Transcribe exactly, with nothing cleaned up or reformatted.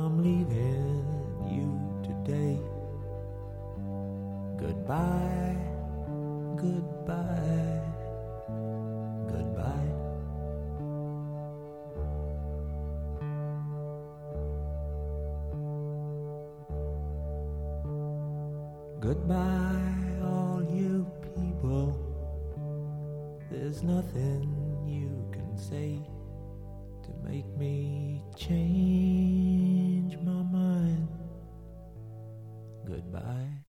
I'm leaving you today. Goodbye, goodbye, goodbye. Goodbye, all you people. There's nothing you can say to make me change my mind. Goodbye.